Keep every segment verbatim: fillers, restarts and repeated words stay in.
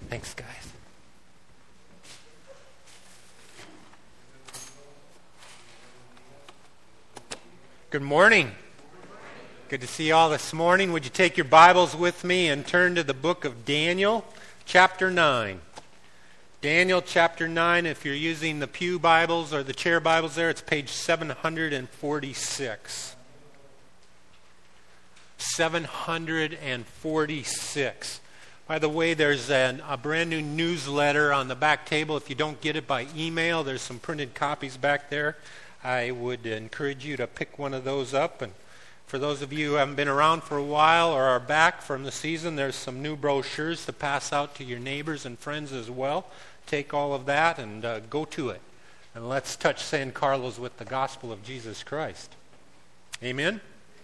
Thanks, guys. Good morning. Good to see you all this morning. Would you take your Bibles with me and turn to the book of Daniel, chapter nine. Daniel, chapter nine. If you're using the Pew Bibles or the chair Bibles there, it's page seven hundred forty-six. seven hundred forty-six. By the way, there's an, a brand new newsletter on the back table. If you don't get it by email, there's some printed copies back there. I would encourage you to pick one of those up. And for those of you who haven't been around for a while or are back from the season, there's some new brochures to pass out to your neighbors and friends as well. Take all of that and uh, go to it. And let's touch San Carlos with the gospel of Jesus Christ. Amen?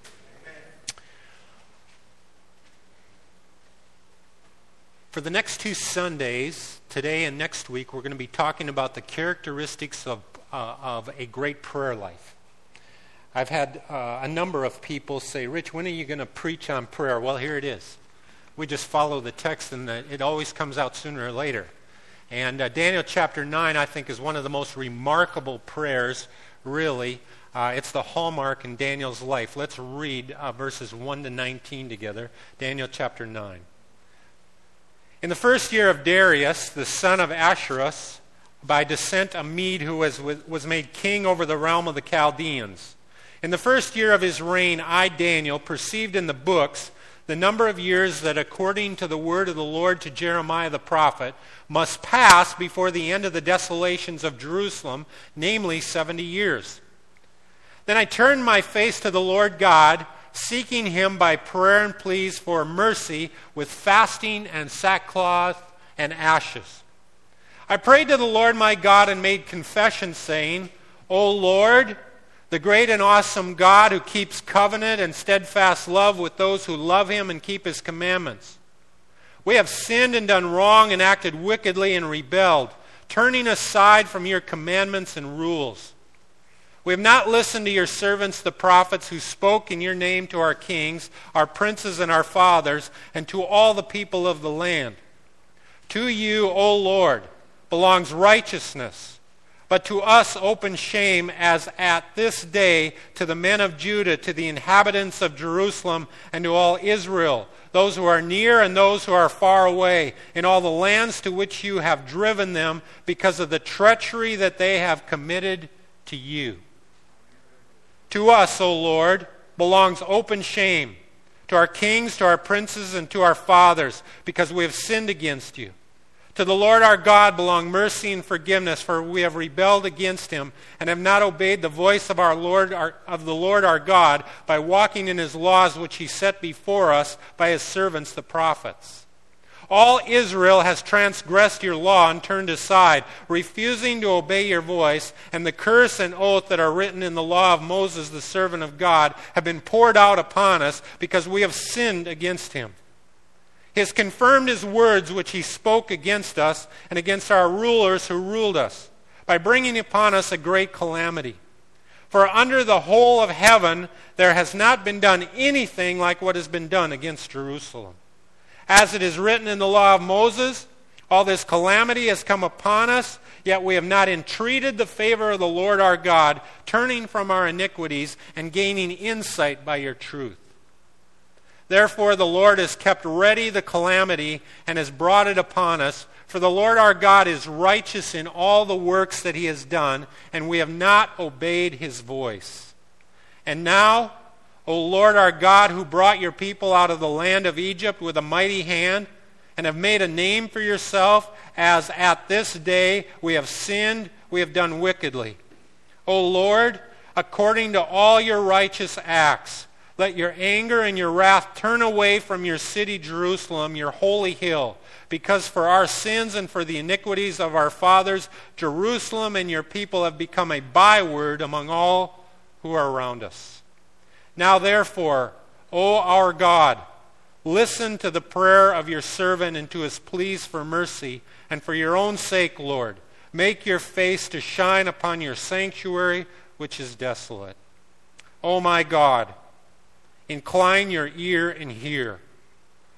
For the next two Sundays, today and next week, we're going to be talking about the characteristics of, uh, of a great prayer life. I've had uh, a number of people say, Rich, when are you going to preach on prayer? Well, here it is. We just follow the text and the, it always comes out sooner or later. And uh, Daniel chapter nine, I think, is one of the most remarkable prayers, really. Uh, it's the hallmark in Daniel's life. Let's read uh, verses one to nineteen together. Daniel chapter nine. In the first year of Darius, the son of Ahasuerus, by descent a Mede who was, was made king over the realm of the Chaldeans. In the first year of his reign, I, Daniel, perceived in the books the number of years that according to the word of the Lord to Jeremiah the prophet must pass before the end of the desolations of Jerusalem, namely seventy years. Then I turned my face to the Lord God, seeking him by prayer and pleas for mercy with fasting and sackcloth and ashes. I prayed to the Lord my God and made confession, saying, O Lord, the great and awesome God who keeps covenant and steadfast love with those who love him and keep his commandments. We have sinned and done wrong and acted wickedly and rebelled, turning aside from your commandments and rules. We have not listened to your servants, the prophets, who spoke in your name to our kings, our princes, and our fathers, and to all the people of the land. To you, O Lord, belongs righteousness, but to us open shame, as at this day to the men of Judah, to the inhabitants of Jerusalem, and to all Israel, those who are near and those who are far away, in all the lands to which you have driven them, because of the treachery that they have committed to you. To us, O Lord, belongs open shame, to our kings, to our princes, and to our fathers, because we have sinned against you. To the Lord our God belong mercy and forgiveness, for we have rebelled against him and have not obeyed the voice of our Lord, our, of the Lord our God, by walking in his laws which he set before us by his servants the prophets. All Israel has transgressed your law and turned aside, refusing to obey your voice, and the curse and oath that are written in the law of Moses, the servant of God, have been poured out upon us because we have sinned against him. He has confirmed his words which he spoke against us and against our rulers who ruled us, by bringing upon us a great calamity. For under the whole of heaven there has not been done anything like what has been done against Jerusalem. As it is written in the law of Moses, all this calamity has come upon us, yet we have not entreated the favor of the Lord our God, turning from our iniquities and gaining insight by your truth. Therefore the Lord has kept ready the calamity and has brought it upon us, for the Lord our God is righteous in all the works that he has done, and we have not obeyed his voice. And now, O Lord our God, who brought your people out of the land of Egypt with a mighty hand, and have made a name for yourself, as at this day we have sinned, we have done wickedly. O Lord, according to all your righteous acts, let your anger and your wrath turn away from your city Jerusalem, your holy hill, because for our sins and for the iniquities of our fathers, Jerusalem and your people have become a byword among all who are around us. Now therefore, O our God, listen to the prayer of your servant and to his pleas for mercy, and for your own sake, Lord, make your face to shine upon your sanctuary, which is desolate. O my God, incline your ear and hear.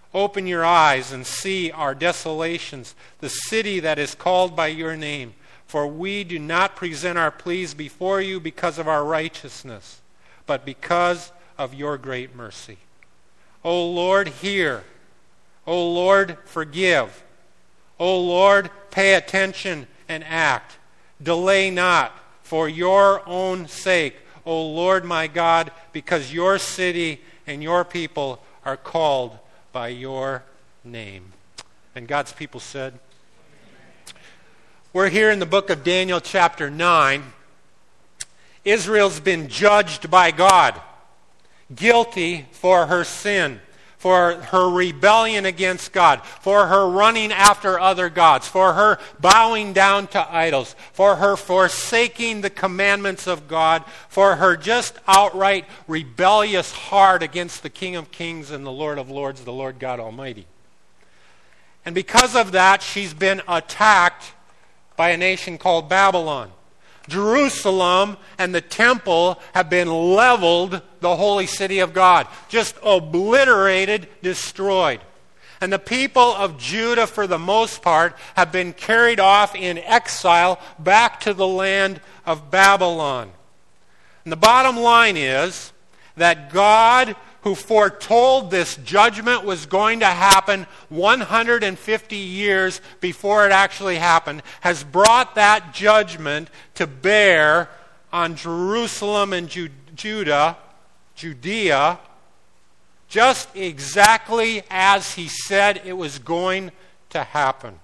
Open your eyes and see our desolations, the city that is called by your name. For we do not present our pleas before you because of our righteousness, but because of your great mercy. O Lord, hear. O Lord, forgive. O Lord, pay attention and act. Delay not for your own sake, O Lord my God, because your city and your people are called by your name. And God's people said, we're here in the book of Daniel chapter nine. Israel's been judged by God, guilty for her sin, for her rebellion against God, for her running after other gods, for her bowing down to idols, for her forsaking the commandments of God, for her just outright rebellious heart against the King of Kings and the Lord of Lords, the Lord God Almighty. And because of that, she's been attacked by a nation called Babylon. Jerusalem and the temple have been leveled, the holy city of God, just obliterated, destroyed. And the people of Judah, for the most part, have been carried off in exile back to the land of Babylon. And the bottom line is that God, who foretold this judgment was going to happen one hundred fifty years before it actually happened, has brought that judgment to bear on Jerusalem and Ju- Judah, Judea, just exactly as he said it was going to happen.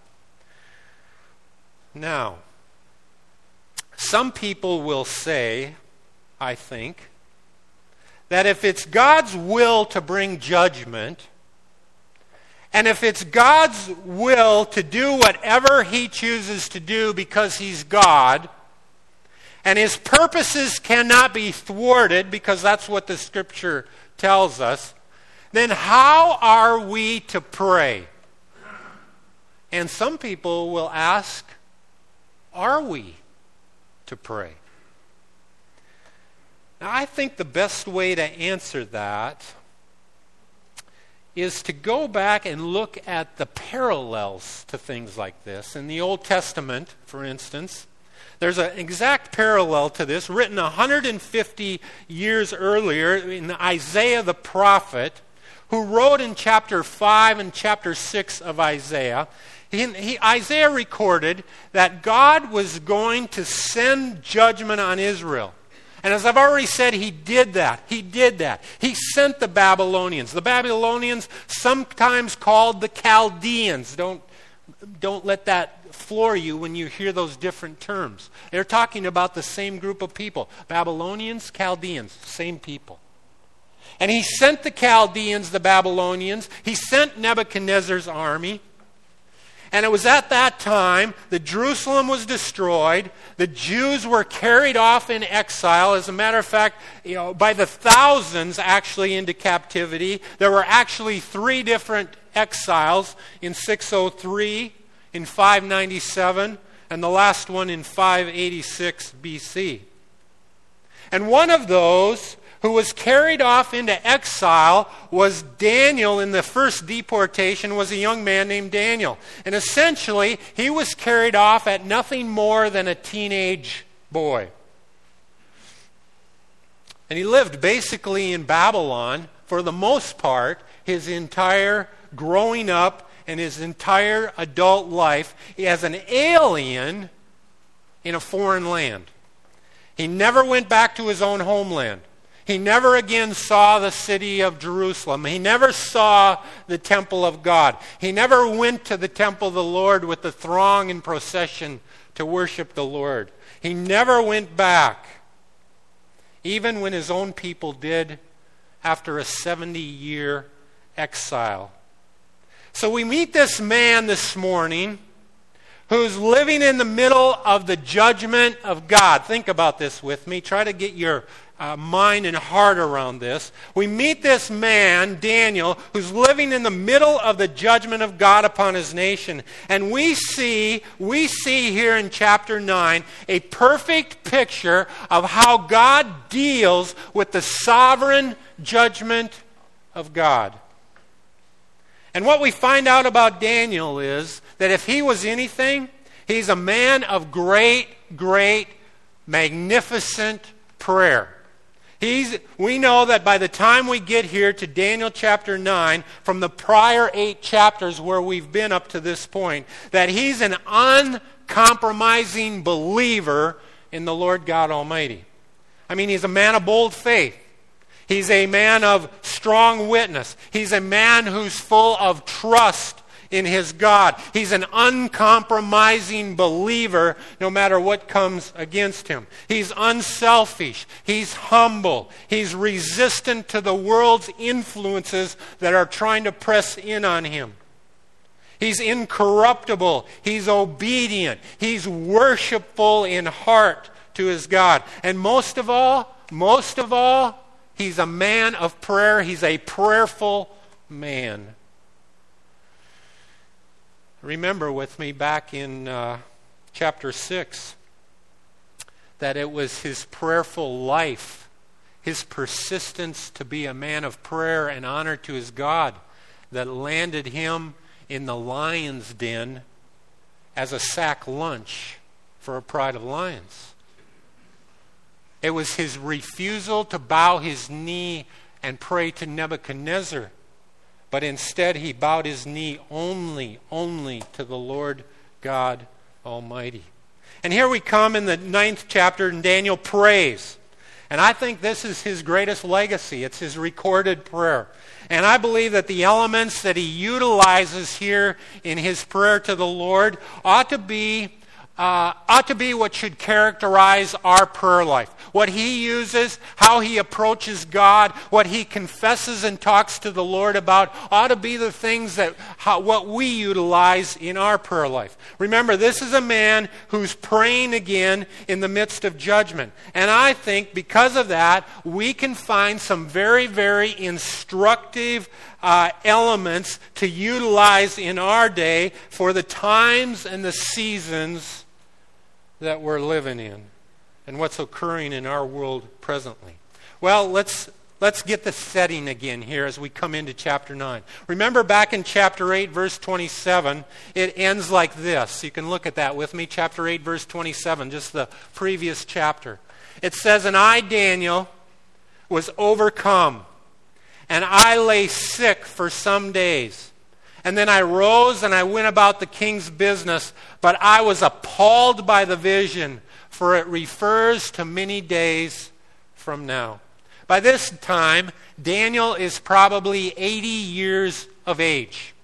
Now, some people will say, I think, that if it's God's will to bring judgment, and if it's God's will to do whatever he chooses to do because he's God, and his purposes cannot be thwarted because that's what the Scripture tells us, then how are we to pray? And some people will ask, are we to pray? Now, I think the best way to answer that is to go back and look at the parallels to things like this. In the Old Testament, for instance, there's an exact parallel to this written one hundred fifty years earlier in Isaiah the prophet, who wrote in chapter five and chapter six of Isaiah. He, he, Isaiah recorded that God was going to send judgment on Israel. And as I've already said, he did that. He did that. He sent the Babylonians. The Babylonians, sometimes called the Chaldeans. Don't, don't let that floor you when you hear those different terms. They're talking about the same group of people. Babylonians, Chaldeans, same people. And he sent the Chaldeans, the Babylonians. He sent Nebuchadnezzar's army. And it was at that time that Jerusalem was destroyed. The Jews were carried off in exile. As a matter of fact, you know, by the thousands actually into captivity. There were actually three different exiles in six oh three, in five ninety-seven, and the last one in five eighty-six B C. And one of those who was carried off into exile was Daniel. In the first deportation was a young man named Daniel. And essentially, he was carried off at nothing more than a teenage boy. And he lived basically in Babylon for the most part his entire growing up and his entire adult life as an alien in a foreign land. He never went back to his own homeland. He never again saw the city of Jerusalem. He never saw the temple of God. He never went to the temple of the Lord with the throng and procession to worship the Lord. He never went back, even when his own people did after a seventy-year exile. So we meet this man this morning who's living in the middle of the judgment of God. Think about this with me. Try to get your Uh, mind and heart around this. We meet this man, Daniel, who's living in the middle of the judgment of God upon his nation. And we see, we see here in chapter nine a perfect picture of how God deals with the sovereign judgment of God. And what we find out about Daniel is that if he was anything, he's a man of great, great, magnificent prayer. He's, we know that by the time we get here to Daniel chapter nine, from the prior eight chapters where we've been up to this point, that he's an uncompromising believer in the Lord God Almighty. I mean, he's a man of bold faith. He's a man of strong witness. He's a man who's full of trust in his God. He's an uncompromising believer no matter what comes against him. He's unselfish. He's humble. He's resistant to the world's influences that are trying to press in on him. He's incorruptible. He's obedient. He's worshipful in heart to his God. And most of all, most of all, he's a man of prayer. He's a prayerful man. Remember with me back in uh, chapter six that it was his prayerful life, his persistence to be a man of prayer and honor to his God that landed him in the lion's den as a sack lunch for a pride of lions. It was his refusal to bow his knee and pray to Nebuchadnezzar, but instead he bowed his knee only, only to the Lord God Almighty. And here we come in the ninth chapter, and Daniel prays. And I think this is his greatest legacy. It's his recorded prayer. And I believe that the elements that he utilizes here in his prayer to the Lord ought to be Uh, ought to be what should characterize our prayer life. What he uses, how he approaches God, what he confesses and talks to the Lord about ought to be the things that how, what we utilize in our prayer life. Remember, this is a man who's praying again in the midst of judgment. And I think because of that, we can find some very, very instructive Uh, elements to utilize in our day for the times and the seasons that we're living in and what's occurring in our world presently. Well, let's let's get the setting again here as we come into chapter nine. Remember back in chapter eight, verse twenty-seven, it ends like this. You can look at that with me. Chapter eight, verse twenty-seven, just the previous chapter. It says, "And I, Daniel, was overcome, and I lay sick for some days. And then I rose and I went about the king's business, but I was appalled by the vision, for it refers to many days from now." By this time, Daniel is probably eighty years of age.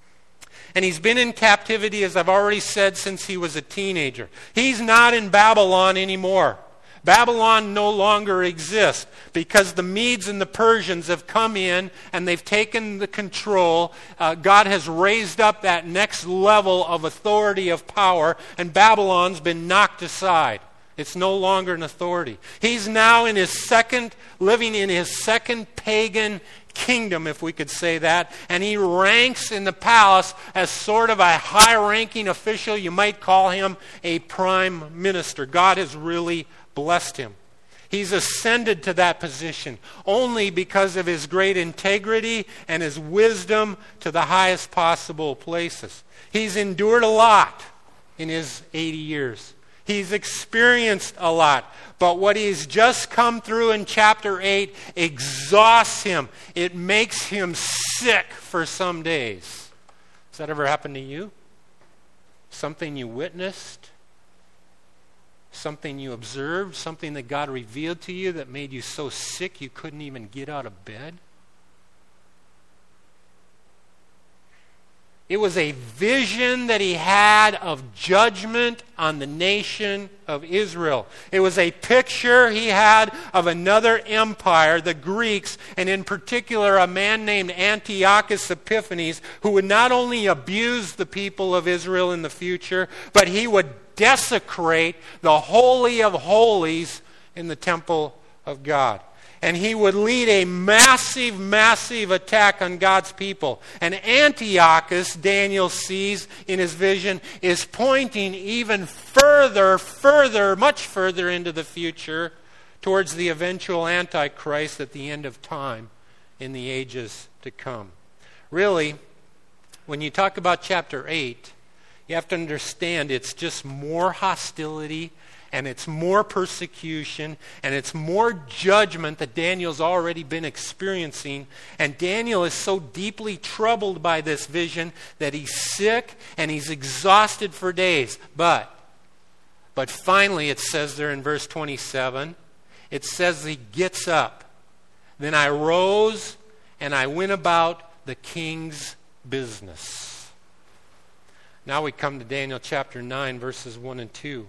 And he's been in captivity, as I've already said, since he was a teenager. He's not in Babylon anymore. Babylon no longer exists because the Medes and the Persians have come in and they've taken the control. Uh, God has raised up that next level of authority, of power, and Babylon's been knocked aside. It's no longer an authority. He's now in his second, living in his second pagan kingdom, if we could say that, and he ranks in the palace as sort of a high-ranking official. You might call him a prime minister. God has really blessed him. He's ascended to that position only because of his great integrity and his wisdom to the highest possible places. He's endured a lot in his eighty years. He's experienced a lot. But what he's just come through in chapter eight exhausts him. It makes him sick for some days. Has that ever happened to you? Something you witnessed? Something you observed? Something that God revealed to you that made you so sick you couldn't even get out of bed? It was a vision that he had of judgment on the nation of Israel. It was a picture he had of another empire, the Greeks, and in particular a man named Antiochus Epiphanes, who would not only abuse the people of Israel in the future, but he would desecrate the Holy of Holies in the temple of God. And he would lead a massive, massive attack on God's people. And Antiochus, Daniel sees in his vision, is pointing even further, further, much further into the future towards the eventual Antichrist at the end of time in the ages to come. Really, when you talk about chapter eight, you have to understand it's just more hostility, and it's more persecution, and it's more judgment that Daniel's already been experiencing. And Daniel is so deeply troubled by this vision that he's sick and he's exhausted for days. But, but finally it says there in verse twenty-seven, it says he gets up. Then I rose and I went about the king's business. Now we come to Daniel chapter nine, verses one and two.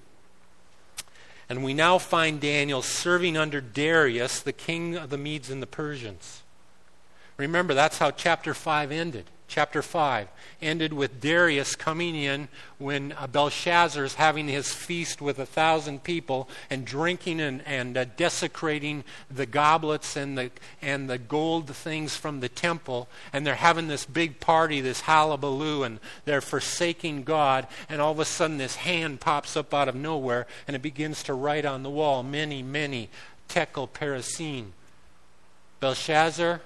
And we now find Daniel serving under Darius, the king of the Medes and the Persians. Remember, that's how chapter five ended. Chapter five ended with Darius coming in when Belshazzar is having his feast with a thousand people and drinking and, and uh, desecrating the goblets and the and the gold things from the temple. And they're having this big party, this hullabaloo, and they're forsaking God. And all of a sudden this hand pops up out of nowhere and it begins to write on the wall, many, many, tekel parasin. Belshazzar,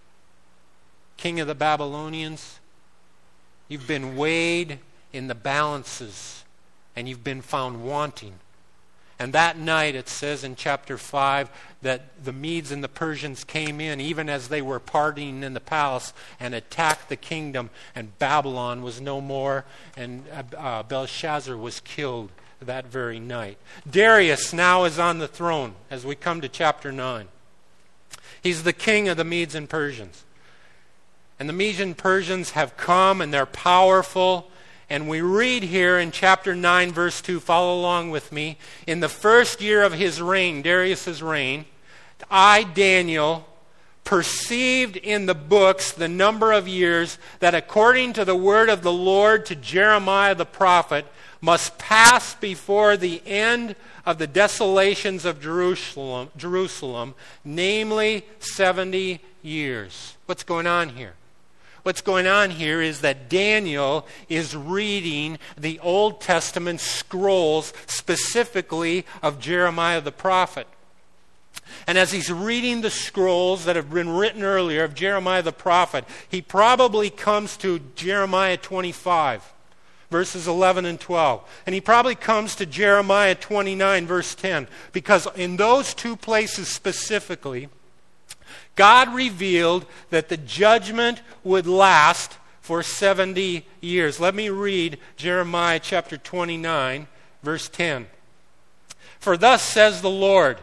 king of the Babylonians, you've been weighed in the balances and you've been found wanting. And that night it says in chapter five that the Medes and the Persians came in even as they were partying in the palace and attacked the kingdom, and Babylon was no more, and uh, Belshazzar was killed that very night. Darius now is on the throne as we come to chapter nine. He's the king of the Medes and Persians. And the Medes and Persians have come and they're powerful. And we read here in chapter nine, verse two, follow along with me. In the first year of his reign, Darius' reign, I, Daniel, perceived in the books the number of years that according to the word of the Lord to Jeremiah the prophet must pass before the end of the desolations of Jerusalem, Jerusalem, namely seventy years. What's going on here? What's going on here is that Daniel is reading the Old Testament scrolls, specifically of Jeremiah the prophet. And as he's reading the scrolls that have been written earlier of Jeremiah the prophet, he probably comes to Jeremiah twenty-five, verses eleven and twelve. And he probably comes to Jeremiah twenty-nine, verse ten, because in those two places specifically, God revealed that the judgment would last for seventy years. Let me read Jeremiah chapter twenty-nine, verse ten. For thus says the Lord,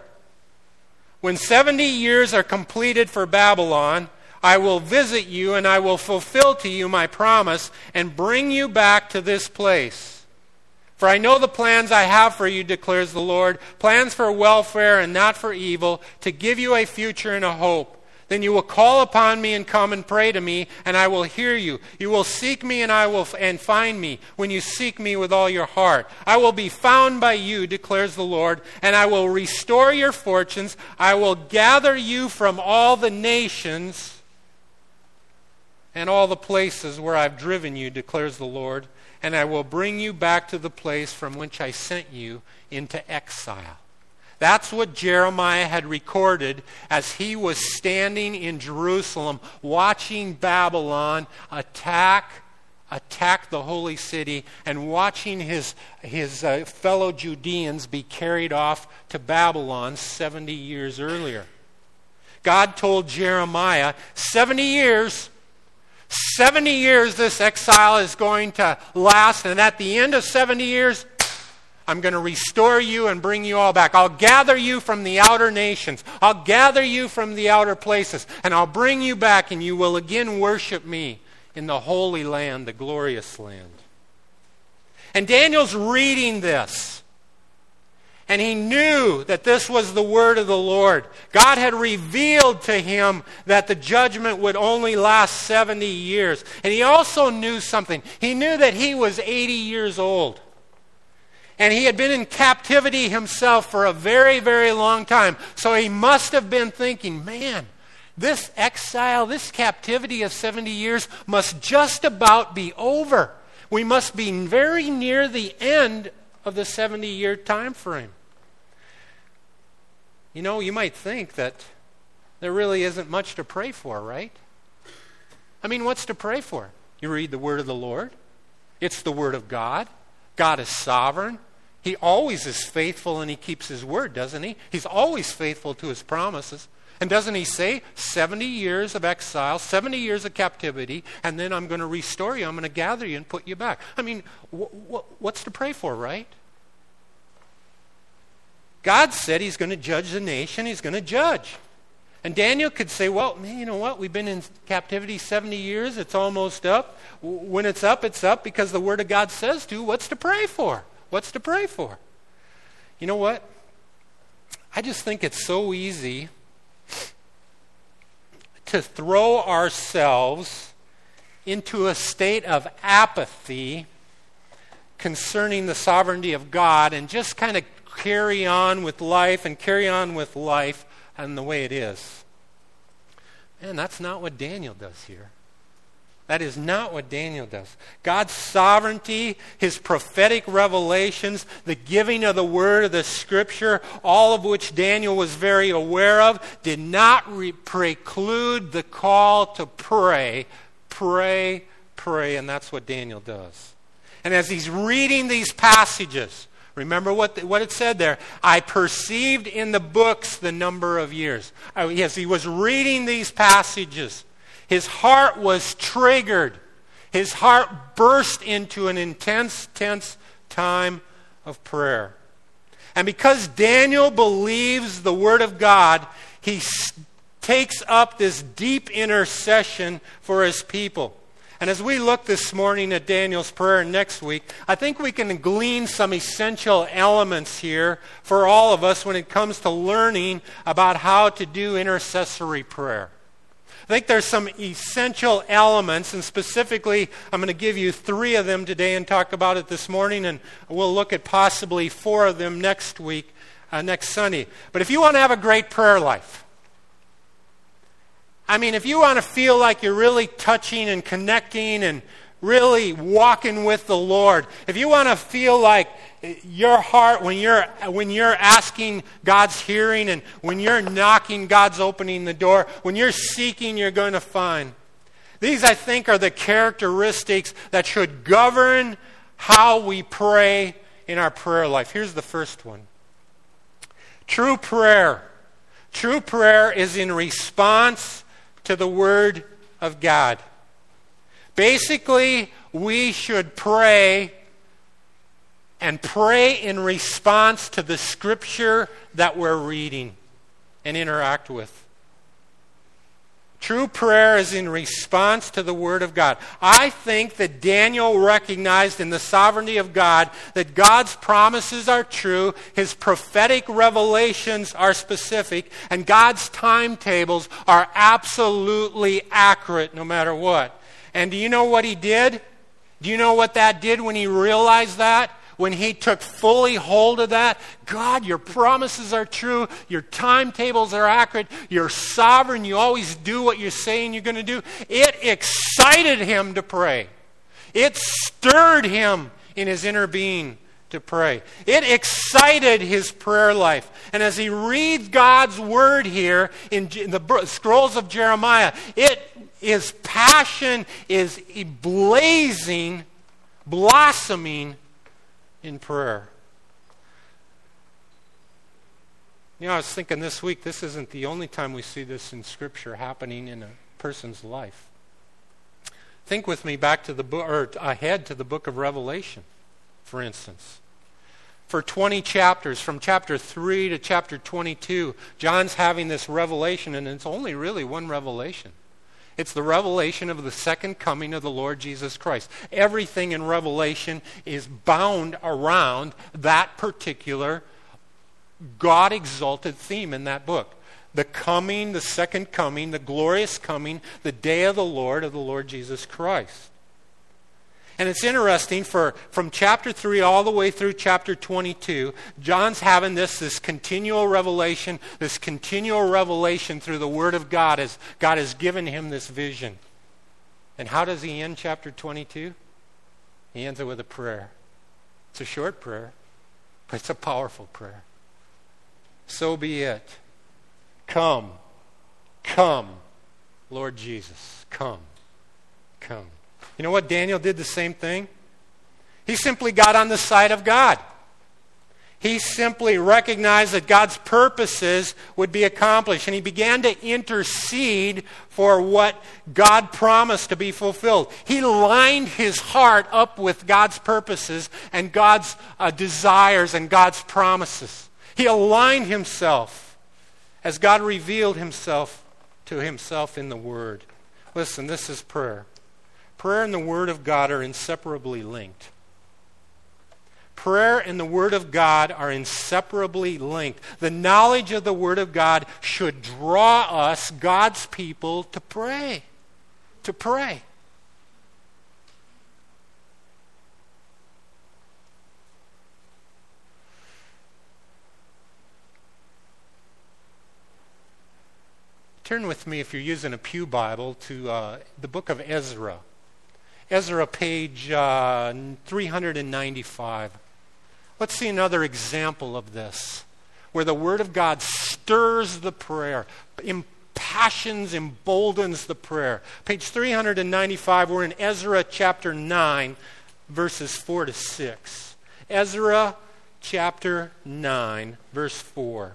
when seventy years are completed for Babylon, I will visit you and I will fulfill to you my promise and bring you back to this place. For I know the plans I have for you, declares the Lord, plans for welfare and not for evil, to give you a future and a hope. Then you will call upon me and come and pray to me, and I will hear you. You will seek me and I will f- and find me when you seek me with all your heart. I will be found by you, declares the Lord, and I will restore your fortunes. I will gather you from all the nations and all the places where I've driven you, declares the Lord, and I will bring you back to the place from which I sent you into exile. That's what Jeremiah had recorded as he was standing in Jerusalem watching Babylon attack attack the holy city and watching his, his uh, fellow Judeans be carried off to Babylon seventy years earlier. God told Jeremiah, seventy years, seventy years this exile is going to last, and at the end of seventy years, I'm going to restore you and bring you all back. I'll gather you from the outer nations. I'll gather you from the outer places. And I'll bring you back, and you will again worship me in the holy land, the glorious land. And Daniel's reading this. And he knew that this was the word of the Lord. God had revealed to him that the judgment would only last seventy years. And he also knew something. He knew that he was eighty years old. And he had been in captivity himself for a very, very long time. So he must have been thinking, man, this exile, this captivity of seventy years must just about be over. We must be very near the end of the seventy-year time frame. You know, you might think that there really isn't much to pray for, right? I mean, what's to pray for? You read the word of the Lord. It's the word of God. God is sovereign. He always is faithful and he keeps his word, doesn't he? He's always faithful to his promises. And doesn't he say seventy years of exile, seventy years of captivity, and then I'm going to restore you. I'm going to gather you and put you back. I mean, wh- wh- what's to pray for, right? God said he's going to judge the nation. He's going to judge. And Daniel could say, well, man, you know what? We've been in captivity seventy years. It's almost up. When it's up, it's up because the Word of God says to. What's to pray for? What's to pray for? You know what? I just think it's so easy to throw ourselves into a state of apathy concerning the sovereignty of God and just kind of carry on with life and carry on with life and the way it is. Man, that's not what Daniel does here. That is not what Daniel does. God's sovereignty, his prophetic revelations, the giving of the word of the scripture, all of which Daniel was very aware of, did not re- preclude the call to pray, pray, pray, and that's what Daniel does. And as he's reading these passages, remember what the, what it said there. I perceived in the books the number of years. Uh, yes, he was reading these passages. His heart was triggered. His heart burst into an intense, tense time of prayer. And because Daniel believes the Word of God, he s- takes up this deep intercession for his people. And as we look this morning at Daniel's prayer and next week, I think we can glean some essential elements here for all of us when it comes to learning about how to do intercessory prayer. I think there's some essential elements, and specifically, I'm going to give you three of them today and talk about it this morning, and we'll look at possibly four of them next week, uh, next Sunday. But if you want to have a great prayer life, I mean, if you want to feel like you're really touching and connecting and really walking with the Lord, if you want to feel like your heart, when you're when you're asking, God's hearing, and when you're knocking, God's opening the door, when you're seeking, you're going to find. These, I think, are the characteristics that should govern how we pray in our prayer life. Here's the first one. True prayer. True prayer is in response to the Word of God. Basically, we should pray and pray in response to the Scripture that we're reading and interact with. True prayer is in response to the Word of God. I think that Daniel recognized in the sovereignty of God that God's promises are true, his prophetic revelations are specific, and God's timetables are absolutely accurate no matter what. And do you know what he did? Do you know what that did when he realized that? When he took fully hold of that? God, your promises are true. Your timetables are accurate. You're sovereign. You always do what you're saying you're going to do. It excited him to pray. It stirred him in his inner being to pray. It excited his prayer life. And as he reads God's word here in the scrolls of Jeremiah, it his passion is blazing, blossoming in prayer. You know, I was thinking this week, this isn't the only time we see this in Scripture happening in a person's life. Think with me back to the book, or ahead to the book of Revelation, for instance. For twenty chapters, from chapter three to chapter twenty-two, John's having this revelation, and it's only really one revelation. It's the revelation of the second coming of the Lord Jesus Christ. Everything in Revelation is bound around that particular God-exalted theme in that book. The coming, the second coming, the glorious coming, the day of the Lord, of the Lord Jesus Christ. And it's interesting, for from chapter three all the way through chapter twenty-two, John's having this, this continual revelation, this continual revelation through the Word of God as God has given him this vision. And how does he end chapter twenty-two? He ends it with a prayer. It's a short prayer, but it's a powerful prayer. So be it. Come, come, Lord Jesus, come, come. You know what? Daniel did the same thing. He simply got on the side of God. He simply recognized that God's purposes would be accomplished, and he began to intercede for what God promised to be fulfilled. He lined his heart up with God's purposes and God's uh, desires and God's promises. He aligned himself as God revealed himself to himself in the Word. Listen, this is prayer. Prayer and the Word of God are inseparably linked. Prayer and the Word of God are inseparably linked. The knowledge of the Word of God should draw us, God's people, to pray. To pray. Turn with me, if you're using a Pew Bible, to uh, the book of Ezra. Ezra, page uh, three ninety-five. Let's see another example of this, where the Word of God stirs the prayer, impassions, emboldens the prayer. Page three ninety-five, we're in Ezra chapter nine, verses four to six. Ezra chapter nine, verse four.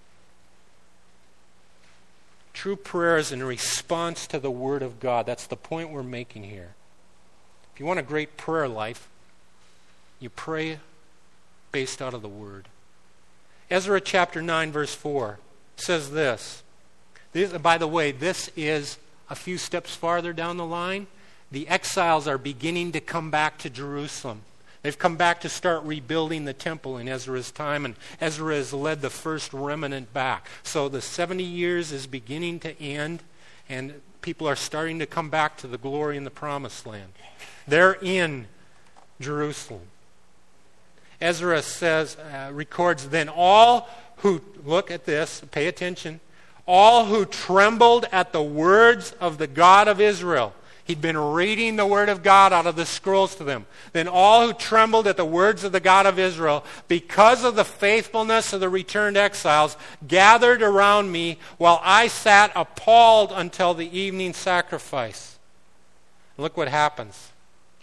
True prayer is in response to the Word of God. That's the point we're making here. If you want a great prayer life, you pray based out of the Word. Ezra chapter nine, verse four says this. this. By the way, this is a few steps farther down the line. The exiles are beginning to come back to Jerusalem. They've come back to start rebuilding the temple in Ezra's time, and Ezra has led the first remnant back. So the seventy years is beginning to end, and people are starting to come back to the glory in the promised land. They're in Jerusalem. Ezra says, uh, records, then all who, look at this, pay attention, all who trembled at the words of the God of Israel. He'd been reading the Word of God out of the scrolls to them. Then all who trembled at the words of the God of Israel, because of the faithfulness of the returned exiles, gathered around me while I sat appalled until the evening sacrifice. Look what happens.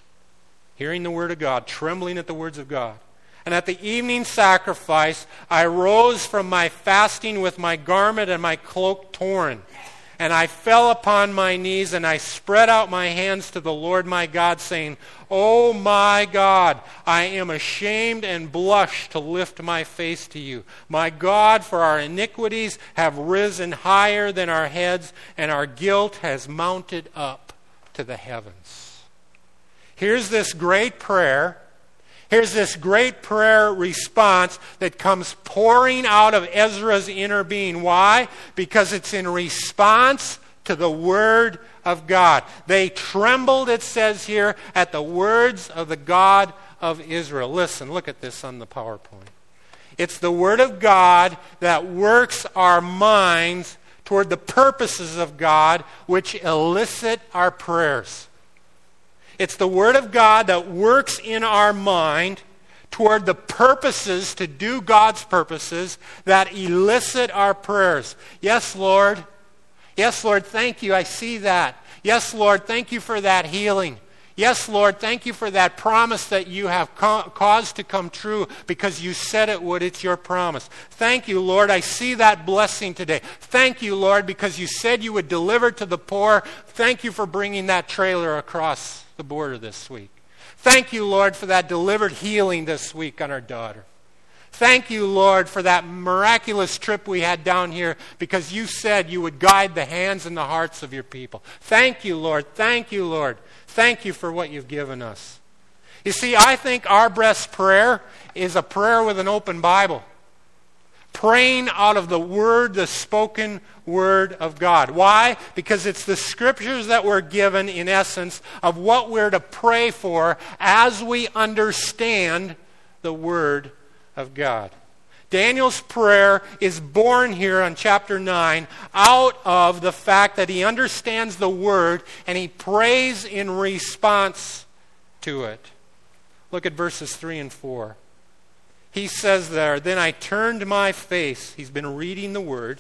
Hearing the Word of God, trembling at the words of God. And at the evening sacrifice, I rose from my fasting with my garment and my cloak torn. And I fell upon my knees and I spread out my hands to the Lord my God, saying, "Oh my God, I am ashamed and blush to lift my face to you. My God, for our iniquities have risen higher than our heads, and our guilt has mounted up to the heavens." Here's this great prayer. Here's this great prayer response that comes pouring out of Ezra's inner being. Why? Because it's in response to the Word of God. They trembled, it says here, at the words of the God of Israel. Listen, look at this on the PowerPoint. It's the Word of God that works our minds toward the purposes of God, which elicit our prayers. It's the Word of God that works in our mind toward the purposes, to do God's purposes, that elicit our prayers. Yes, Lord. Yes, Lord, thank you. I see that. Yes, Lord, thank you for that healing. Yes, Lord, thank you for that promise that you have co- caused to come true because you said it would. It's your promise. Thank you, Lord. I see that blessing today. Thank you, Lord, because you said you would deliver to the poor. Thank you for bringing that trailer across the border this week. Thank you, Lord, for that delivered healing this week on our daughter. Thank you, Lord, for that miraculous trip we had down here because you said you would guide the hands and the hearts of your people. Thank you, Lord. Thank you, Lord. Thank you for what you've given us. You see, I think our best prayer is a prayer with an open Bible. Praying out of the Word, the spoken Word of God. Why? Because it's the Scriptures that we're given, in essence, of what we're to pray for as we understand the Word of God. Daniel's prayer is born here on chapter nine out of the fact that he understands the Word and he prays in response to it. Look at verses three and four. He says there, "Then I turned my face," he's been reading the Word,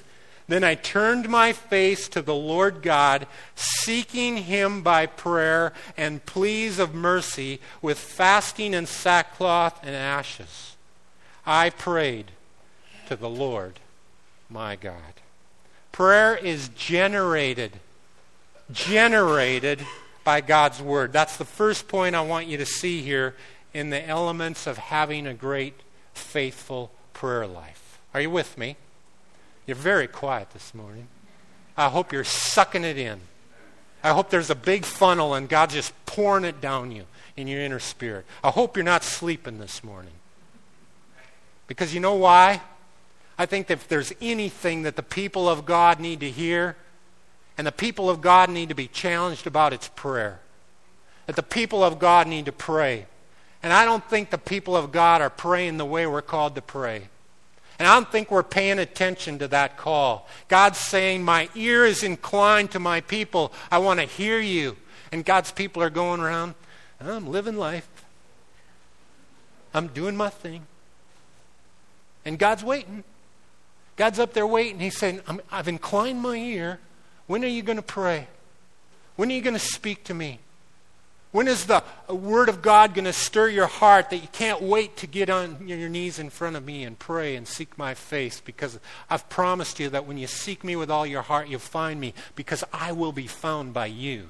Then I turned my face to the Lord God, seeking him by prayer and pleas of mercy with fasting and sackcloth and ashes. I prayed to the Lord my God. Prayer is generated, generated by God's Word. That's the first point I want you to see here in the elements of having a great, faithful prayer life. Are you with me? You're very quiet this morning. I hope you're sucking it in. I hope there's a big funnel and God's just pouring it down you in your inner spirit. I hope you're not sleeping this morning. Because you know why? I think that if there's anything that the people of God need to hear, and the people of God need to be challenged about, it's prayer. That the people of God need to pray. And I don't think the people of God are praying the way we're called to pray. And I don't think we're paying attention to that call. God's saying, my ear is inclined to my people. I want to hear you. And God's people are going around, I'm living life. I'm doing my thing. And God's waiting. God's up there waiting. He's saying, I'm, I've inclined my ear. When are you going to pray? When are you going to speak to me? When is the Word of God going to stir your heart that you can't wait to get on your knees in front of me and pray and seek my face? Because I've promised you that when you seek me with all your heart, you'll find me, because I will be found by you.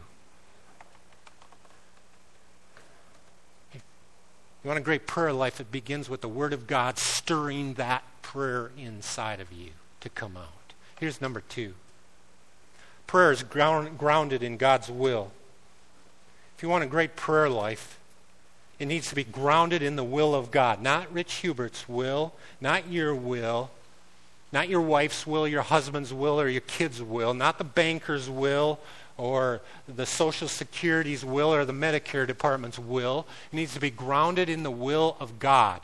You want a great prayer life? It begins with the Word of God stirring that prayer inside of you to come out. Here's number two. Prayer is ground, grounded in God's will. If you want a great prayer life, it needs to be grounded in the will of God. Not Rich Hubert's will, not your will, not your wife's will, your husband's will, or your kid's will, not the banker's will, or the Social Security's will, or the Medicare department's will. It needs to be grounded in the will of God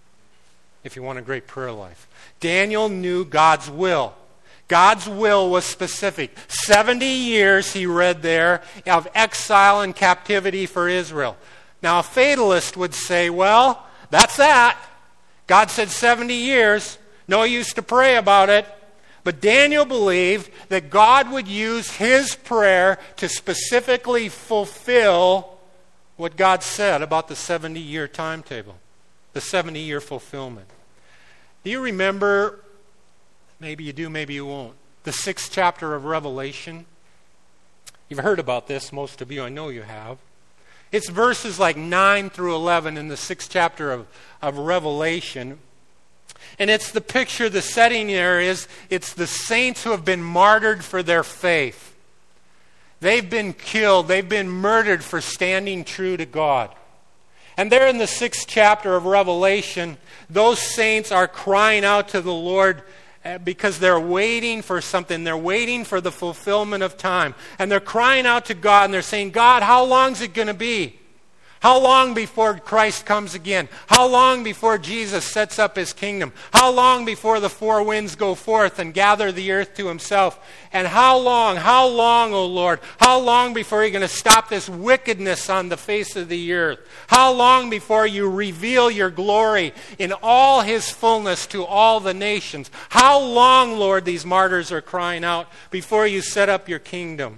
if you want a great prayer life. Daniel knew God's will. God's will was specific. seventy years, he read there, of exile and captivity for Israel. Now, a fatalist would say, well, that's that. God said seventy years. No use to pray about it. But Daniel believed that God would use his prayer to specifically fulfill what God said about the seventy-year timetable, the seventy-year fulfillment. Do you remember, maybe you do, maybe you won't, the sixth chapter of Revelation? You've heard about this, most of you, I know you have. It's verses like nine through eleven in the sixth chapter of, of Revelation. And it's the picture, the setting there is, it's the saints who have been martyred for their faith. They've been killed, they've been murdered for standing true to God. And there in the sixth chapter of Revelation, those saints are crying out to the Lord because they're waiting for something. They're waiting for the fulfillment of time. And they're crying out to God and they're saying, God, how long is it going to be? How long before Christ comes again? How long before Jesus sets up his kingdom? How long before the four winds go forth and gather the earth to himself? And how long, how long, O Lord? How long before you're going to stop this wickedness on the face of the earth? How long before you reveal your glory in all his fullness to all the nations? How long, Lord, these martyrs are crying out before you set up your kingdom?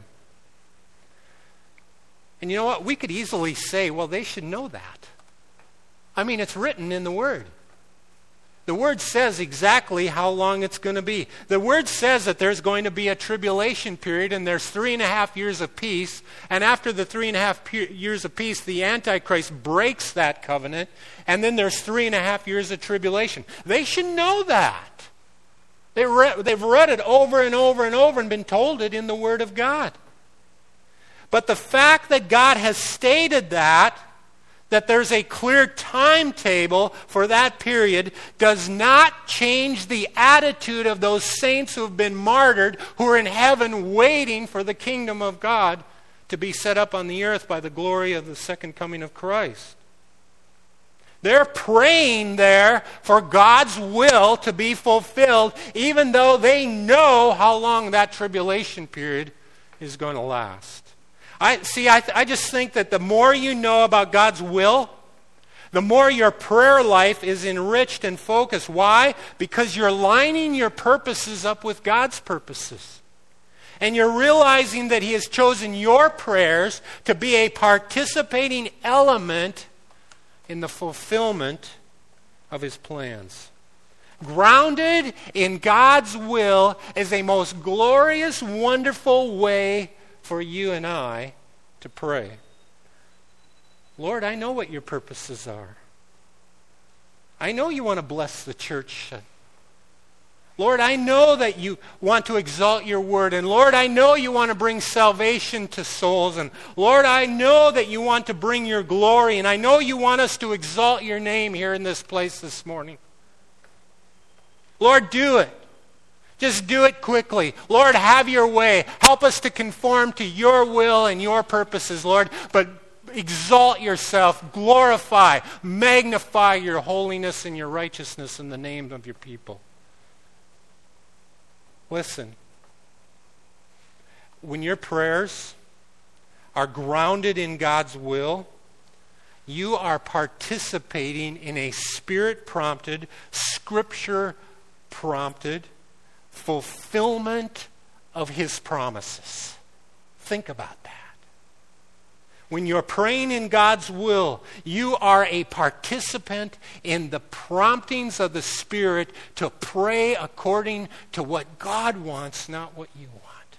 And you know what? We could easily say, well, they should know that. I mean, it's written in the Word. The Word says exactly how long it's going to be. The Word says that there's going to be a tribulation period and there's three and a half years of peace. And after the three and a half pe- years of peace, the Antichrist breaks that covenant. And then there's three and a half years of tribulation. They should know that. They re- they've read it over and over and over and been told it in the Word of God. But the fact that God has stated that, that there's a clear timetable for that period, does not change the attitude of those saints who have been martyred, who are in heaven waiting for the kingdom of God to be set up on the earth by the glory of the second coming of Christ. They're praying there for God's will to be fulfilled, even though they know how long that tribulation period is going to last. I see. I, th- I just think that the more you know about God's will, the more your prayer life is enriched and focused. Why? Because you're lining your purposes up with God's purposes. And you're realizing that He has chosen your prayers to be a participating element in the fulfillment of His plans. Grounded in God's will is a most glorious, wonderful way for you and I to pray. Lord, I know what your purposes are. I know you want to bless the church. Lord, I know that you want to exalt your word. And Lord, I know you want to bring salvation to souls. And Lord, I know that you want to bring your glory. And I know you want us to exalt your name here in this place this morning. Lord, do it. Just do it quickly. Lord, have your way. Help us to conform to your will and your purposes, Lord. But exalt yourself, glorify, magnify your holiness and your righteousness in the name of your people. Listen, when your prayers are grounded in God's will, you are participating in a Spirit-prompted, Scripture-prompted fulfillment of His promises. Think about that. When you're praying in God's will, you are a participant in the promptings of the Spirit to pray according to what God wants, not what you want.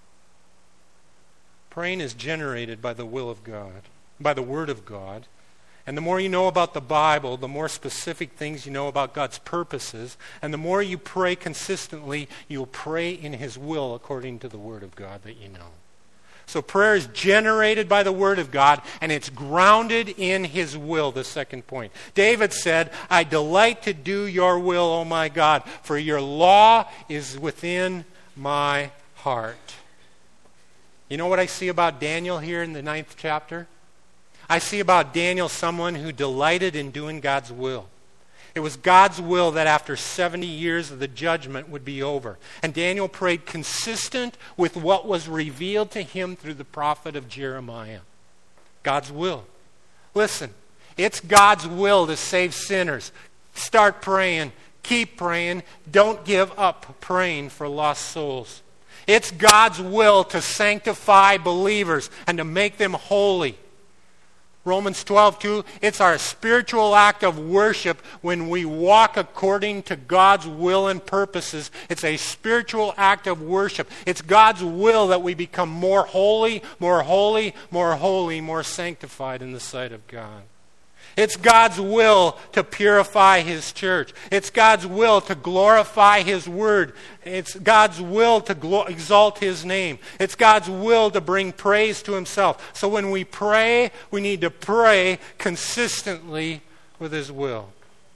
Praying is generated by the will of God, by the Word of God. And the more you know about the Bible, the more specific things you know about God's purposes. And the more you pray consistently, you'll pray in His will according to the Word of God that you know. So prayer is generated by the Word of God, and it's grounded in His will, the second point. David said, I delight to do your will, O my God, for your law is within my heart. You know what I see about Daniel here in the ninth chapter? I see about Daniel someone who delighted in doing God's will. It was God's will that after seventy years of the judgment would be over. And Daniel prayed consistent with what was revealed to him through the prophet of Jeremiah. God's will. Listen, it's God's will to save sinners. Start praying. Keep praying. Don't give up praying for lost souls. It's God's will to sanctify believers and to make them holy. Romans twelve two, it's our spiritual act of worship when we walk according to God's will and purposes. It's a spiritual act of worship. It's God's will that we become more holy, more holy, more holy, more sanctified in the sight of God. It's God's will to purify His church. It's God's will to glorify His word. It's God's will to glo- exalt His name. It's God's will to bring praise to Himself. So when we pray, we need to pray consistently with His will.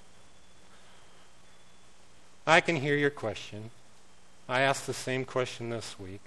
I can hear your question. I asked the same question this week.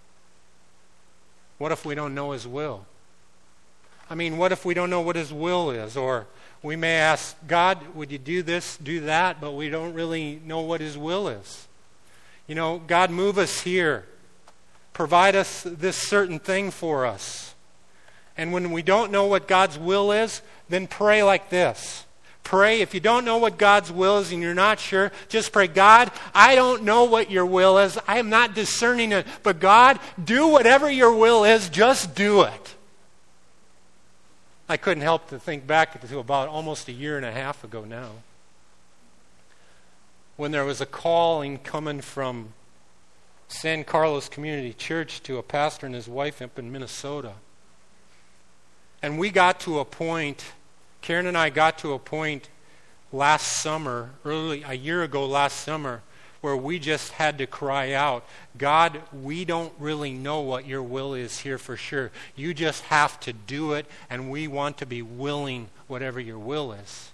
What if we don't know His will? I mean, what if we don't know what His will is? Or we may ask, God, would you do this, do that, but we don't really know what His will is. You know, God, move us here. Provide us this certain thing for us. And when we don't know what God's will is, then pray like this. Pray, if you don't know what God's will is and you're not sure, just pray, God, I don't know what your will is. I am not discerning it. But God, do whatever your will is, just do it. I couldn't help to think back to about almost a year and a half ago now, when there was a calling coming from San Carlos Community Church to a pastor and his wife up in Minnesota. And we got to a point, Karen and I got to a point last summer, early a year ago last summer, where we just had to cry out, God, we don't really know what your will is here for sure. You just have to do it, and we want to be willing whatever your will is.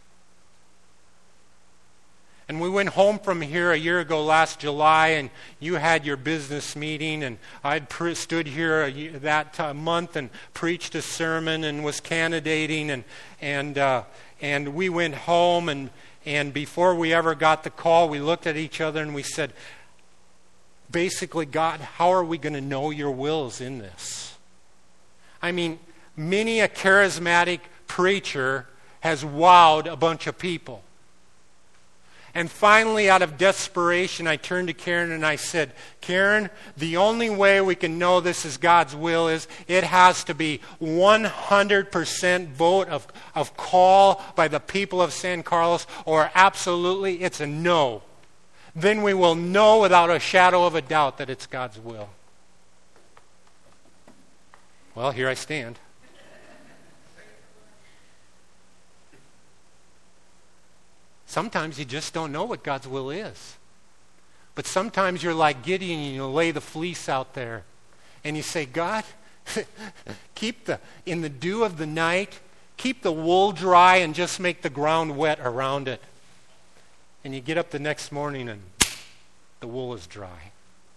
And we went home from here a year ago last July, and you had your business meeting, and I'd pre- stood here a year, that uh, month and preached a sermon and was candidating, and and uh, and we went home, and and before we ever got the call, we looked at each other and we said, basically, God, how are we going to know your wills in this? I mean, many a charismatic preacher has wowed a bunch of people. And finally, out of desperation, I turned to Karen and I said, Karen, the only way we can know this is God's will is it has to be one hundred percent vote of, of call by the people of San Carlos, or absolutely it's a no. Then we will know without a shadow of a doubt that it's God's will. Well, here I stand. Sometimes you just don't know what God's will is. But sometimes you're like Gideon, and you lay the fleece out there. And you say, God, keep the, in the dew of the night, keep the wool dry and just make the ground wet around it. And you get up the next morning and the wool is dry.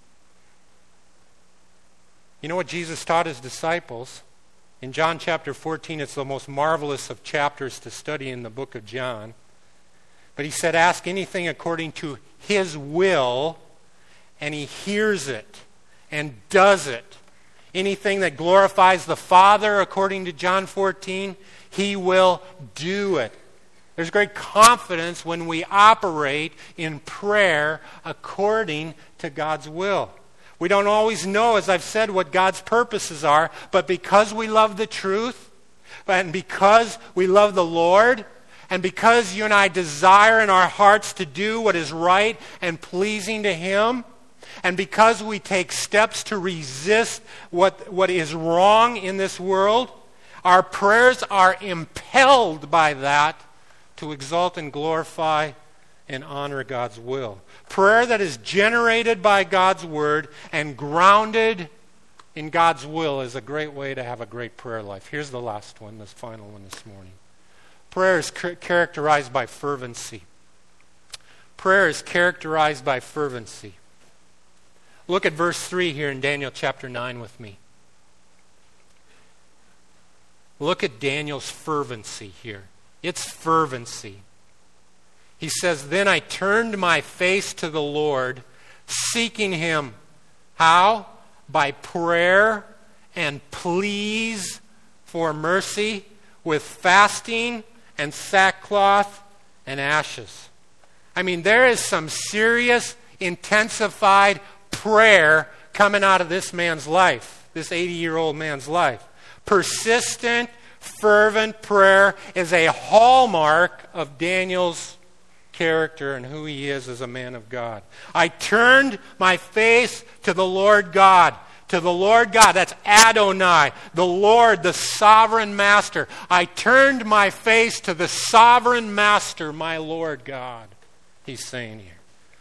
You know what Jesus taught his disciples? In John chapter fourteen, it's the most marvelous of chapters to study in the book of John. But he said, ask anything according to his will, and he hears it and does it. Anything that glorifies the Father, according to John fourteen, he will do it. There's great confidence when we operate in prayer according to God's will. We don't always know, as I've said, what God's purposes are, but because we love the truth, and because we love the Lord, and because you and I desire in our hearts to do what is right and pleasing to Him, and because we take steps to resist what, what is wrong in this world, our prayers are impelled by that to exalt and glorify and honor God's will. Prayer that is generated by God's Word and grounded in God's will is a great way to have a great prayer life. Here's the last one, this final one this morning. Prayer is char- characterized by fervency. Prayer is characterized by fervency. Look at verse three here in Daniel chapter nine with me. Look at Daniel's fervency here. It's fervency. He says, then I turned my face to the Lord, seeking Him. How? By prayer and pleas for mercy, with fasting and sackcloth and ashes. I mean, there is some serious, intensified prayer coming out of this man's life, this eighty-year-old man's life. Persistent, fervent prayer is a hallmark of Daniel's character and who he is as a man of God. I turned my face to the Lord God. To the Lord God. That's Adonai, the Lord, the sovereign master. I turned my face to the sovereign master, my Lord God. He's saying here.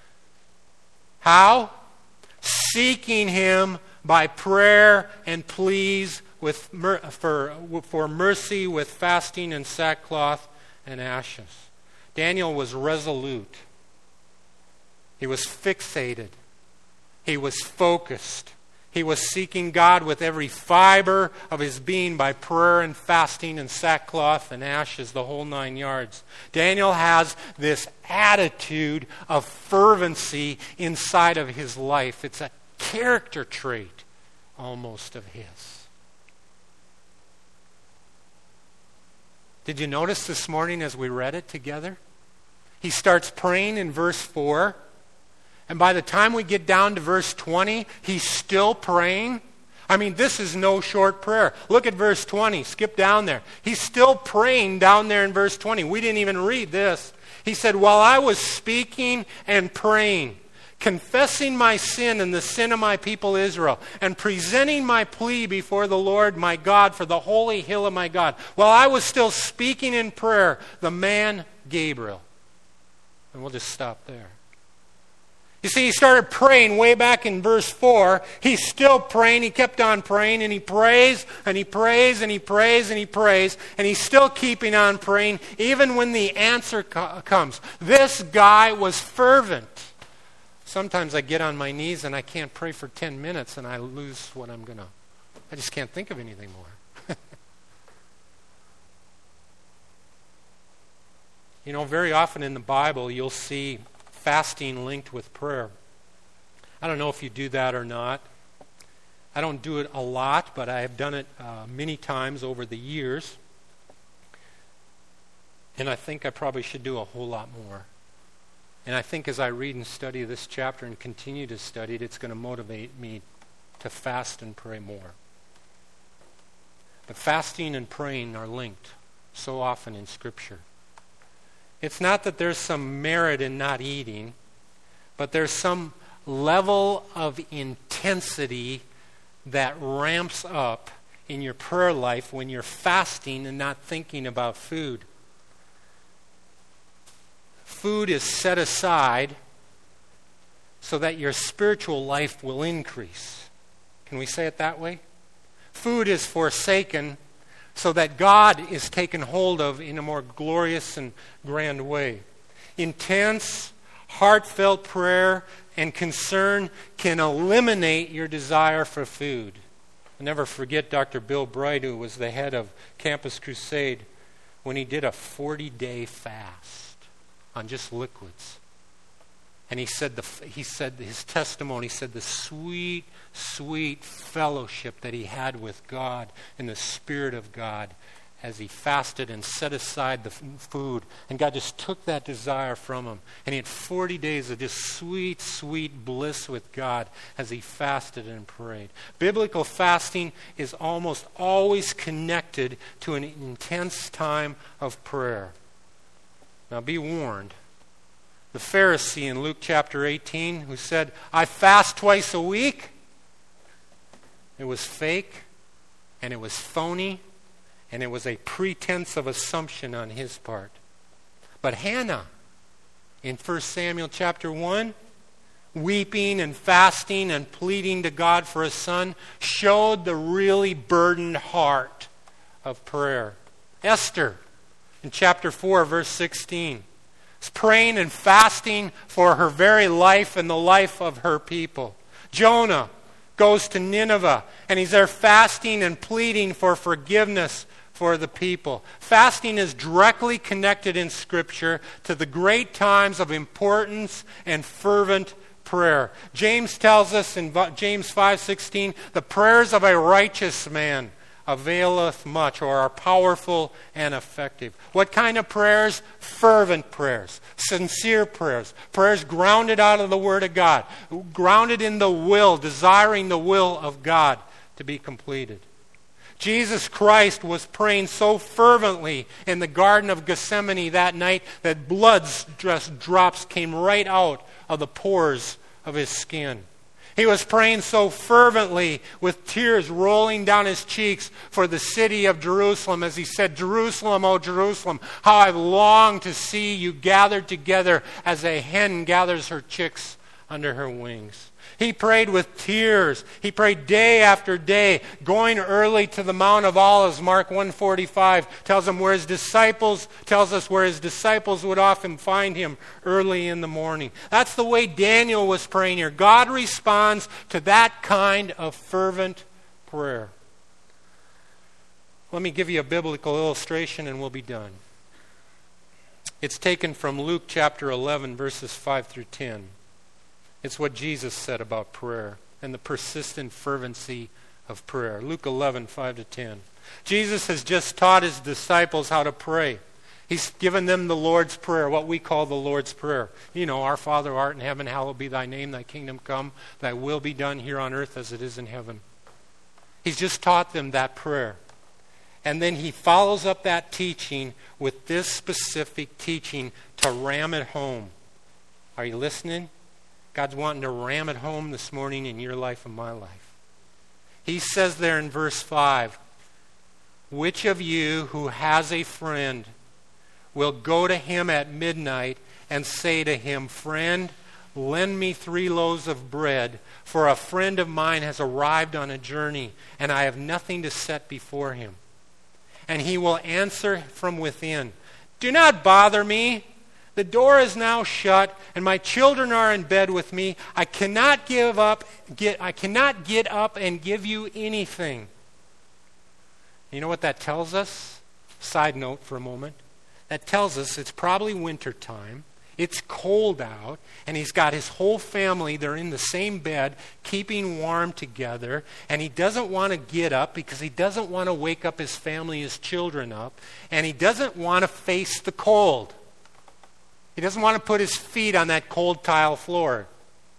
How? Seeking Him by prayer and pleas with mer- for, for mercy with fasting and sackcloth and ashes. Daniel was resolute. He was fixated. He was focused. He was seeking God with every fiber of his being by prayer and fasting and sackcloth and ashes, the whole nine yards. Daniel has this attitude of fervency inside of his life. It's a character trait almost of his. Did you notice this morning as we read it together? He starts praying in verse four. And by the time we get down to verse twenty, he's still praying. I mean, this is no short prayer. Look at verse twenty. Skip down there. He's still praying down there in verse twenty. We didn't even read this. He said, while I was speaking and praying, confessing my sin and the sin of my people Israel, and presenting my plea before the Lord my God for the holy hill of my God, while I was still speaking in prayer, the man Gabriel. And we'll just stop there. You see, he started praying way back in verse four. He's still praying. He kept on praying, and he prays, and he prays, and he prays, and he prays, and he's still keeping on praying, even when the answer co- comes. This guy was fervent. Sometimes I get on my knees, and I can't pray for ten minutes, and I lose what I'm going to... I just can't think of anything more. You know, very often in the Bible, you'll see fasting linked with prayer. I don't know if you do that or not. I don't do it a lot, but I have done it uh, many times over the years. And I think I probably should do a whole lot more. And I think as I read and study this chapter and continue to study it, it's going to motivate me to fast and pray more. But fasting and praying are linked so often in Scripture. It's not that there's some merit in not eating, but there's some level of intensity that ramps up in your prayer life when you're fasting and not thinking about food. Food is set aside so that your spiritual life will increase. Can we say it that way? Food is forsaken so that God is taken hold of in a more glorious and grand way. Intense, heartfelt prayer and concern can eliminate your desire for food. I'll never forget Doctor Bill Bright, who was the head of Campus Crusade, when he did a forty-day fast on just liquids. And he said, the, he said his testimony, he said the sweet, sweet fellowship that he had with God and the Spirit of God as he fasted and set aside the food. And God just took that desire from him. And he had forty days of just sweet, sweet bliss with God as he fasted and prayed. Biblical fasting is almost always connected to an intense time of prayer. Now be warned. The Pharisee in Luke chapter eighteen who said, I fast twice a week. It was fake, and it was phony, and it was a pretense of assumption on his part. But Hannah, in First Samuel chapter one, weeping and fasting and pleading to God for a son, showed the really burdened heart of prayer. Esther, in chapter four, verse sixteen, is praying and fasting for her very life and the life of her people. Jonah goes to Nineveh, and he's there fasting and pleading for forgiveness for the people. Fasting is directly connected in Scripture to the great times of importance and fervent prayer. James tells us in James five sixteen, the prayers of a righteous man availeth much, or are powerful and effective. What kind of prayers? Fervent prayers, sincere prayers, prayers grounded out of the Word of God, grounded in the will, desiring the will of God to be completed. Jesus Christ was praying so fervently in the Garden of Gethsemane that night that blood drops came right out of the pores of his skin. He was praying so fervently with tears rolling down his cheeks for the city of Jerusalem as he said, Jerusalem, O Jerusalem, how I've longed to see you gathered together as a hen gathers her chicks under her wings. He prayed with tears. He prayed day after day, going early to the Mount of Olives. Mark one forty-five tells him where his disciples tells us where his disciples would often find him early in the morning. That's the way Daniel was praying here. God responds to that kind of fervent prayer. Let me give you a biblical illustration and we'll be done. It's taken from Luke chapter eleven, verses five through ten. It's what Jesus said about prayer and the persistent fervency of prayer. Luke eleven, five to ten. Jesus has just taught his disciples how to pray. He's given them the Lord's Prayer, what we call the Lord's Prayer. You know, our Father who art in heaven, hallowed be thy name, thy kingdom come, thy will be done here on earth as it is in heaven. He's just taught them that prayer. And then he follows up that teaching with this specific teaching to ram it home. Are you listening? God's wanting to ram it home this morning in your life and my life. He says there in verse five, which of you who has a friend will go to him at midnight and say to him, friend, lend me three loaves of bread, for a friend of mine has arrived on a journey, and I have nothing to set before him. And he will answer from within, do not bother me. The door is now shut, and my children are in bed with me. I cannot give up, get, I cannot get up and give you anything. You know what that tells us? Side note for a moment. That tells us it's probably winter time. It's cold out, and he's got his whole family. They're in the same bed, keeping warm together, and he doesn't want to get up because he doesn't want to wake up his family, his children up, and he doesn't want to face the cold. He doesn't want to put his feet on that cold tile floor.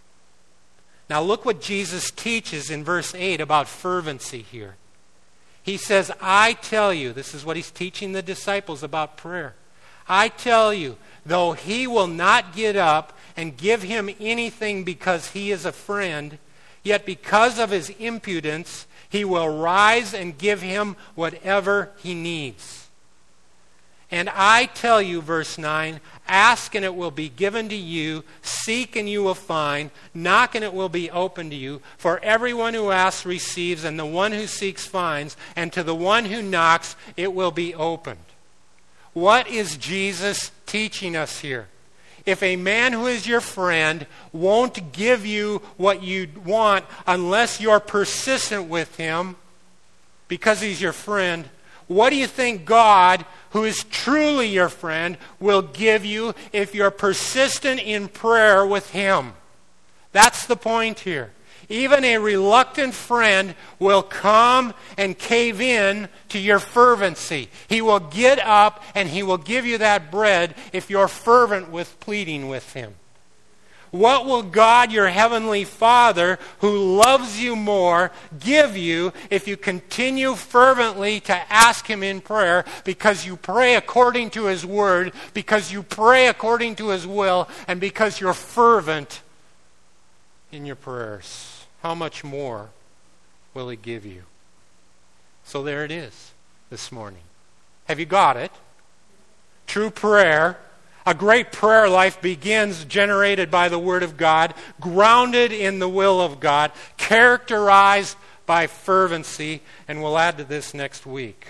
Now look what Jesus teaches in verse eight about fervency here. He says, I tell you, this is what he's teaching the disciples about prayer. I tell you, though he will not get up and give him anything because he is a friend, yet because of his impudence, he will rise and give him whatever he needs. And I tell you, verse nine, ask and it will be given to you, seek and you will find, knock and it will be opened to you. For everyone who asks receives, and the one who seeks finds, and to the one who knocks it will be opened. What is Jesus teaching us here? If a man who is your friend won't give you what you want unless you're persistent with him because he's your friend, what do you think God, who is truly your friend, will give you if you're persistent in prayer with him? That's the point here. Even a reluctant friend will come and cave in to your fervency. He will get up and he will give you that bread if you're fervent with pleading with him. What will God, your heavenly Father, who loves you more, give you if you continue fervently to ask him in prayer because you pray according to his word, because you pray according to his will, and because you're fervent in your prayers? How much more will he give you? So there it is this morning. Have you got it? True prayer. A great prayer life begins generated by the Word of God, grounded in the will of God, characterized by fervency, and we'll add to this next week.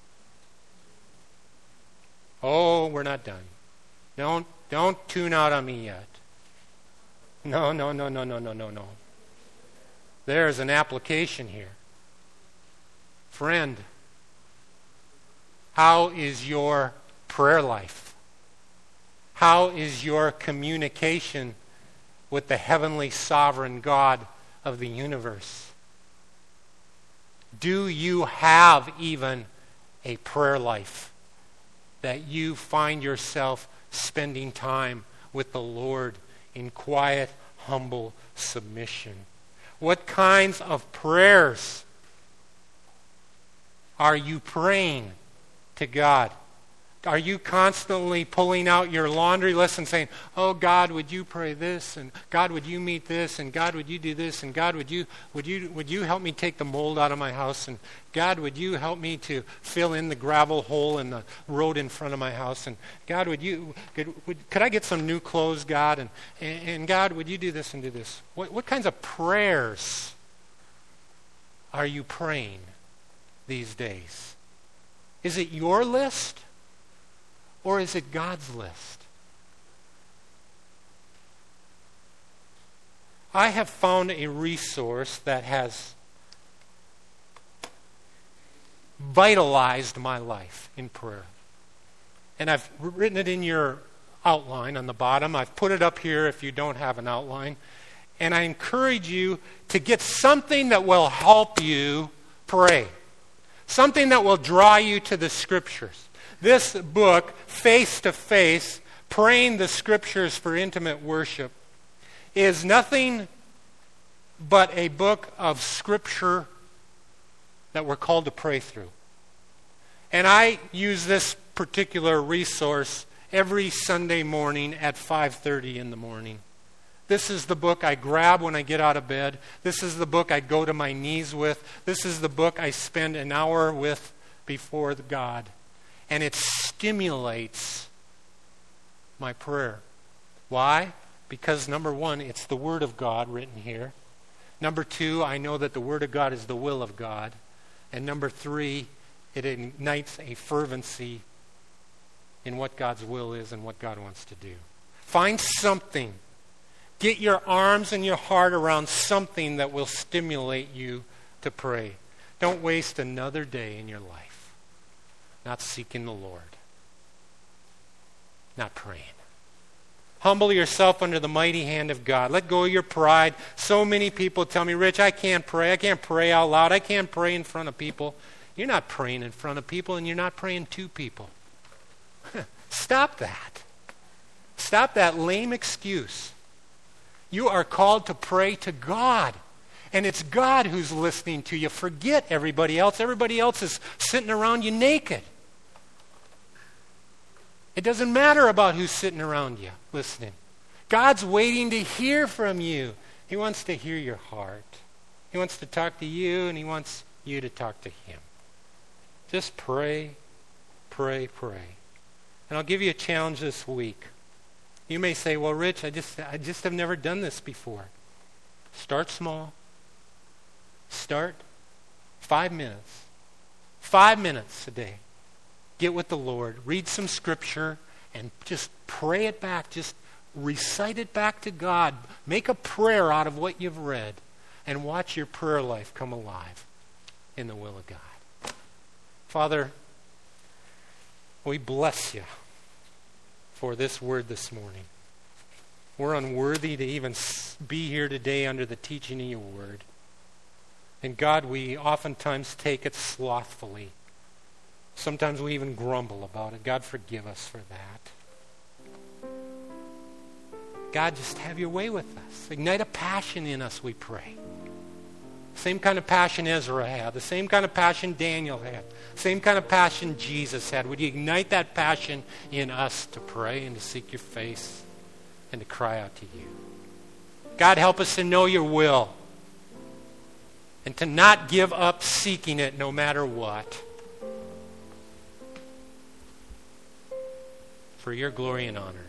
Oh, we're not done. Don't, don't tune out on me yet. No, no, no, no, no, no, no, no. There's an application here. Friend, how is your prayer life? How is your communication with the heavenly sovereign God of the universe? Do you have even a prayer life that you find yourself spending time with the Lord in quiet, humble submission? What kinds of prayers are you praying to God? Are you constantly pulling out your laundry list and saying, oh, God, would you pray this? And God, would you meet this? And God, would you do this? And God, would you would you would you help me take the mold out of my house? And God, would you help me to fill in the gravel hole in the road in front of my house? And God, would you could, would, could I get some new clothes, God? And, and and God, would you do this and do this? What what kinds of prayers are you praying these days? Is it your list? Or is it God's list? I have found a resource that has vitalized my life in prayer. And I've written it in your outline on the bottom. I've put it up here if you don't have an outline. And I encourage you to get something that will help you pray. Something that will draw you to the Scriptures. This book, Face to Face, Praying the Scriptures for Intimate Worship, is nothing but a book of Scripture that we're called to pray through. And I use this particular resource every Sunday morning at five thirty in the morning. This is the book I grab when I get out of bed. This is the book I go to my knees with. This is the book I spend an hour with before God. And it stimulates my prayer. Why? Because number one, it's the Word of God written here. Number two, I know that the Word of God is the will of God. And number three, it ignites a fervency in what God's will is and what God wants to do. Find something. Get your arms and your heart around something that will stimulate you to pray. Don't waste another day in your life not seeking the Lord, not praying. Humble yourself under the mighty hand of God. Let go of your pride. So many people tell me, Rich, I can't pray. I can't pray out loud. I can't pray in front of people. You're not praying in front of people, and you're not praying to people. Stop that. Stop that lame excuse. You are called to pray to God. And it's God who's listening to you. Forget everybody else. Everybody else is sitting around you naked. It doesn't matter about who's sitting around you listening. God's waiting to hear from you. He wants to hear your heart. He wants to talk to you, and he wants you to talk to him. Just pray, pray, pray. And I'll give you a challenge this week. You may say, well, Rich, I just, I just have never done this before. Start small. Start five minutes. Five minutes a day. Get with the Lord. Read some scripture and just pray it back. Just recite it back to God. Make a prayer out of what you've read and watch your prayer life come alive in the will of God. Father, we bless you for this word this morning. We're unworthy to even be here today under the teaching of your word. And God, we oftentimes take it slothfully. Sometimes we even grumble about it. God, forgive us for that. God, just have your way with us. Ignite a passion in us, we pray. Same kind of passion Ezra had. The same kind of passion Daniel had. Same kind of passion Jesus had. Would you ignite that passion in us to pray and to seek your face and to cry out to you? God, help us to know your will and to not give up seeking it no matter what. For your glory and honor.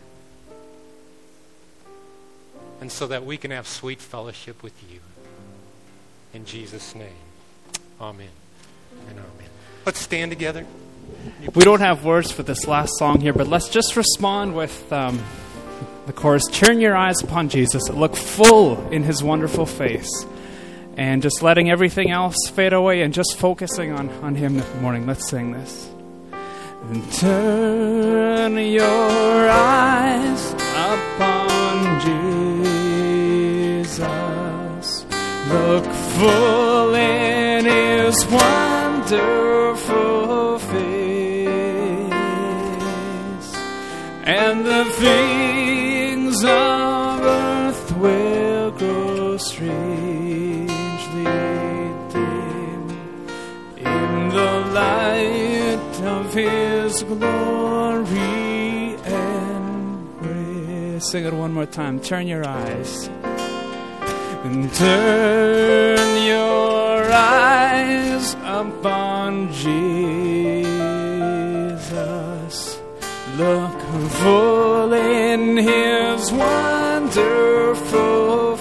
And so that we can have sweet fellowship with you. In Jesus' name. Amen. And amen. Let's stand together. We don't have words for this last song here, but let's just respond with um, the chorus. Turn your eyes upon Jesus. Look full in his wonderful face. And just letting everything else fade away and just focusing on, on him this morning. Let's sing this. And turn your eyes upon Jesus. Look full in his wonderful face, and the things of earth will grow strangely dim in the light of his glory and grace. Sing it one more time. Turn your eyes. And turn your eyes upon Jesus. Look full in his wonderful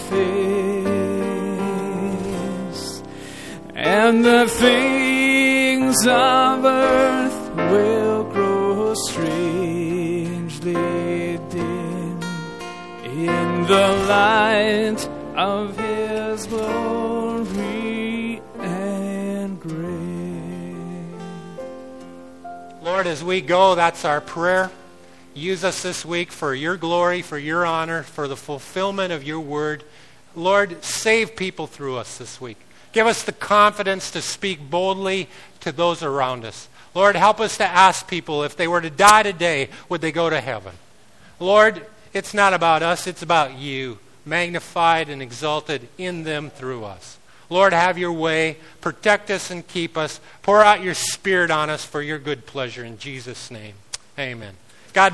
face, and the things of earth will grow strangely dim in the light of his glory and grace. Lord, as we go, that's our prayer. Use us this week for your glory, for your honor, for the fulfillment of your word. Lord, save people through us this week. Give us the confidence to speak boldly to those around us. Lord, help us to ask people if they were to die today, would they go to heaven? Lord, it's not about us, it's about you. Magnified and exalted in them through us. Lord, have your way. Protect us and keep us. Pour out your Spirit on us for your good pleasure. In Jesus' name, amen.